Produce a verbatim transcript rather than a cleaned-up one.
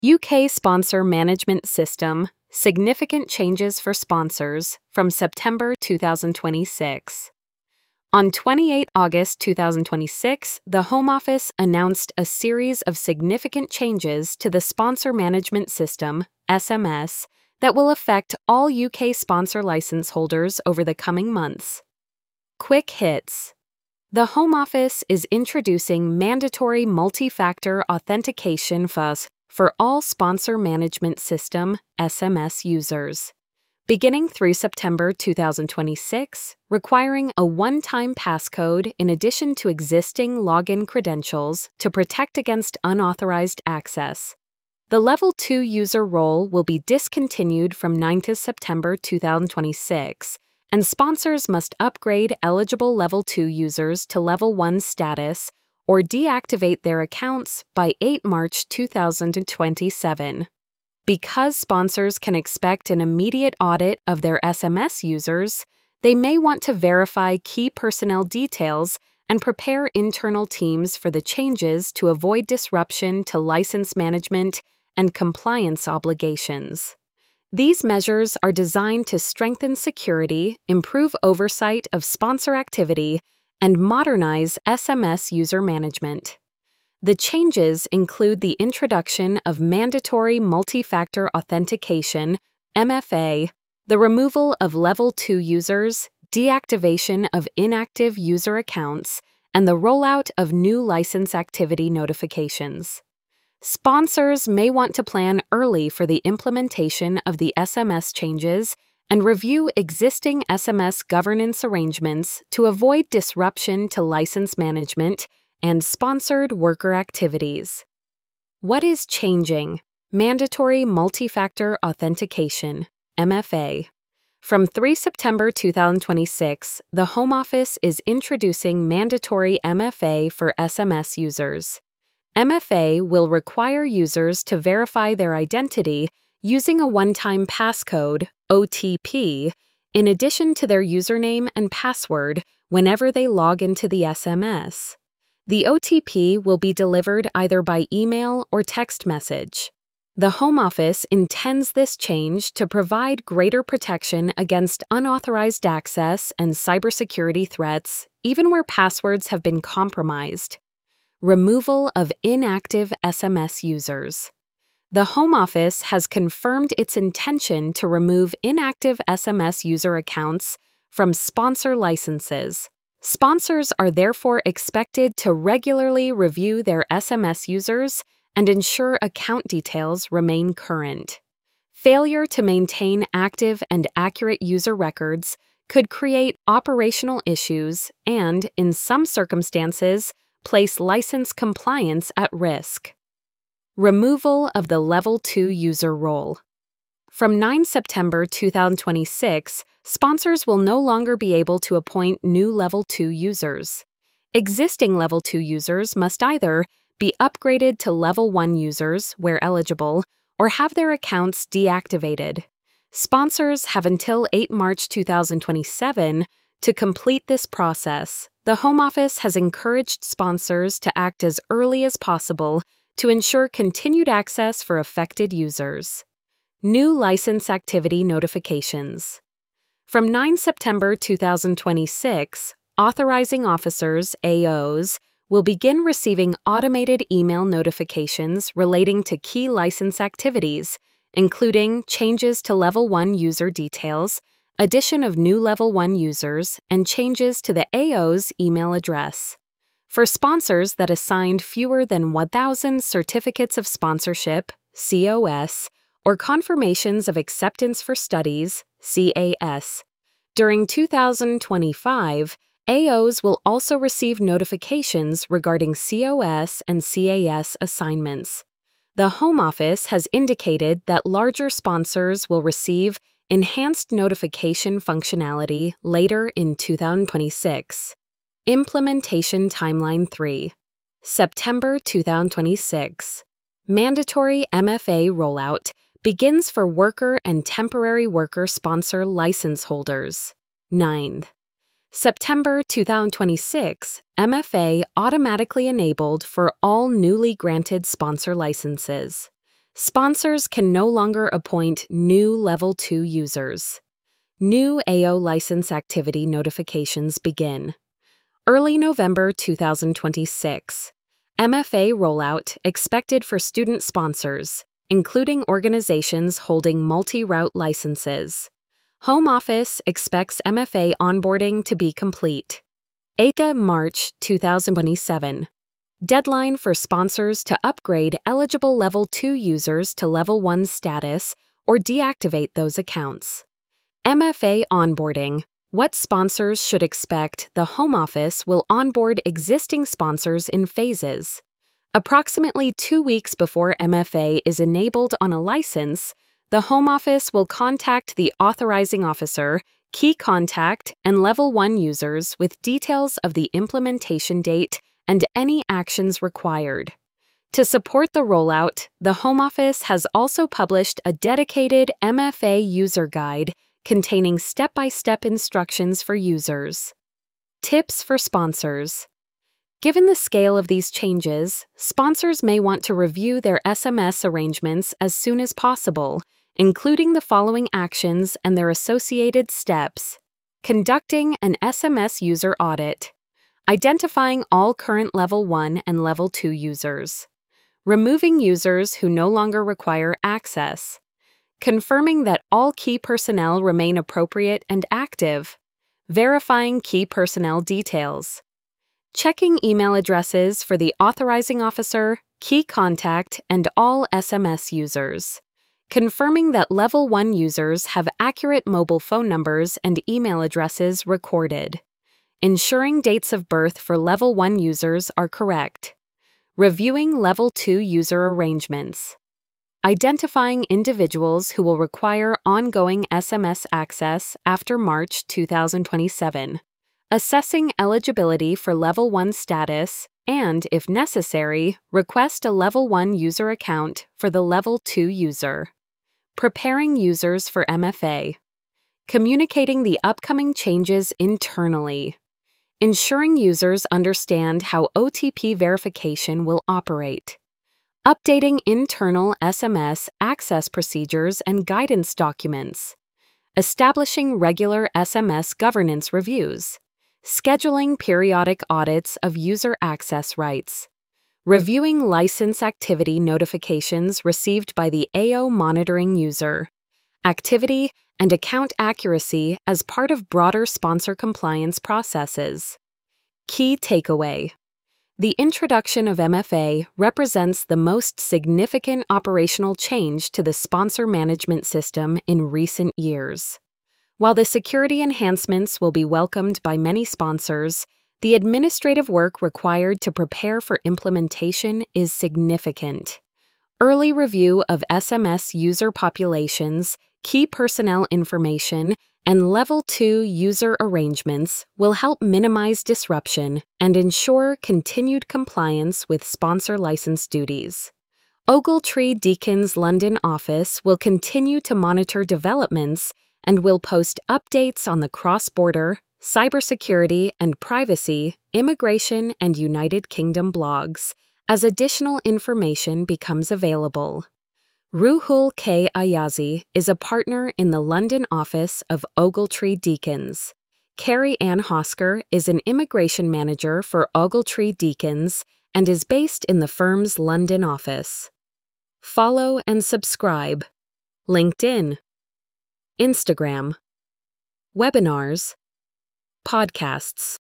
U K Sponsor Management System, Significant Changes for Sponsors from September two thousand twenty-six. On the twenty-eighth of August two thousand twenty-six, the Home Office announced a series of significant changes to the Sponsor Management System, S M S, that will affect all U K sponsor license holders over the coming months. Quick hits. The Home Office is introducing mandatory multi-factor authentication F A S for all Sponsor Management System, S M S users. Beginning through September two thousand twenty-six, requiring a one-time passcode in addition to existing login credentials to protect against unauthorized access. The Level two user role will be discontinued from ninth of September two thousand twenty-six, and sponsors must upgrade eligible Level two users to Level one status or deactivate their accounts by the eighth of March two thousand twenty-seven. Because sponsors can expect an immediate audit of their S M S users, they may want to verify key personnel details and prepare internal teams for the changes to avoid disruption to license management and compliance obligations. These measures are designed to strengthen security, improve oversight of sponsor activity, and modernize S M S user management. The changes include the introduction of mandatory multi-factor authentication, M F A, the removal of Level two users, deactivation of inactive user accounts, and the rollout of new license activity notifications. Sponsors may want to plan early for the implementation of the S M S changes and review existing S M S governance arrangements to avoid disruption to license management and sponsored worker activities. What is changing? Mandatory Multi-Factor Authentication, M F A. From the third of September two thousand twenty-six, the Home Office is introducing mandatory M F A for S M S users. M F A will require users to verify their identity using a one-time passcode, O T P, in addition to their username and password whenever they log into the S M S. The O T P will be delivered either by email or text message. The Home Office intends this change to provide greater protection against unauthorized access and cybersecurity threats, even where passwords have been compromised. Removal of inactive S M S users. The Home Office has confirmed its intention to remove inactive S M S user accounts from sponsor licenses. Sponsors are therefore expected to regularly review their S M S users and ensure account details remain current. Failure to maintain active and accurate user records could create operational issues and, in some circumstances, place license compliance at risk. Removal of the Level two user role. From the ninth of September two thousand twenty-six, sponsors will no longer be able to appoint new Level two users. Existing Level two users must either be upgraded to Level one users where eligible or have their accounts deactivated. Sponsors have until the eighth of March two thousand twenty-seven to complete this process. The Home Office has encouraged sponsors to act as early as possible to ensure continued access for affected users. New license activity notifications. From the ninth of September two thousand twenty-six, authorizing officers, A Os, will begin receiving automated email notifications relating to key license activities, including changes to Level one user details, addition of new Level one users, and changes to the A O's email address. For sponsors that assigned fewer than one thousand certificates of sponsorship, C O S, or confirmations of acceptance for studies, C A S, during two thousand twenty-five, A Os will also receive notifications regarding C O S and C A S assignments. The Home Office has indicated that larger sponsors will receive enhanced notification functionality later in two thousand twenty-six. Implementation Timeline three. September two thousand twenty-six. Mandatory M F A rollout begins for worker and temporary worker sponsor license holders. ninth. September two thousand twenty-six, M F A automatically enabled for all newly granted sponsor licenses. Sponsors can no longer appoint new Level two users. New A O license activity notifications begin. Early November two thousand twenty-six. M F A rollout expected for student sponsors, including organizations holding multi-route licenses. Home Office expects M F A onboarding to be complete. A C A March two thousand twenty-seven. Deadline for sponsors to upgrade eligible Level two users to Level one status or deactivate those accounts. M F A onboarding. What sponsors should expect: the Home Office will onboard existing sponsors in phases. Approximately two weeks before M F A is enabled on a license, the Home Office will contact the authorizing officer, key contact, and Level one users with details of the implementation date and any actions required. To support the rollout, the Home Office has also published a dedicated M F A user guide containing step-by-step instructions for users. Tips for sponsors. Given the scale of these changes, sponsors may want to review their S M S arrangements as soon as possible, including the following actions and their associated steps. Conducting an S M S user audit. Identifying all current Level one and Level two users. Removing users who no longer require access. Confirming that all key personnel remain appropriate and active. Verifying key personnel details. Checking email addresses for the authorizing officer, key contact, and all S M S users. Confirming that Level one users have accurate mobile phone numbers and email addresses recorded. Ensuring dates of birth for Level one users are correct. Reviewing Level two user arrangements. Identifying individuals who will require ongoing S M S access after March two thousand twenty-seven. Assessing eligibility for Level one status and, if necessary, request a Level one user account for the Level two user. Preparing users for M F A. Communicating the upcoming changes internally. Ensuring users understand how O T P verification will operate. Updating internal S M S access procedures and guidance documents. Establishing regular S M S governance reviews. Scheduling periodic audits of user access rights. Reviewing license activity notifications received by the A O monitoring user. Activity and account accuracy as part of broader sponsor compliance processes. Key takeaway. The introduction of M F A represents the most significant operational change to the sponsor management system in recent years. While the security enhancements will be welcomed by many sponsors, the administrative work required to prepare for implementation is significant. Early review of S M S user populations, key personnel information, and Level two user arrangements will help minimize disruption and ensure continued compliance with sponsor license duties. Ogletree Deacon's London office will continue to monitor developments and will post updates on the cross-border, cybersecurity and privacy, immigration, and United Kingdom blogs as additional information becomes available. Ruhul K. Ayazi is a partner in the London office of Ogletree Deacons. Carrie Ann Hosker is an immigration manager for Ogletree Deacons and is based in the firm's London office. Follow and subscribe. LinkedIn, Instagram, webinars, podcasts.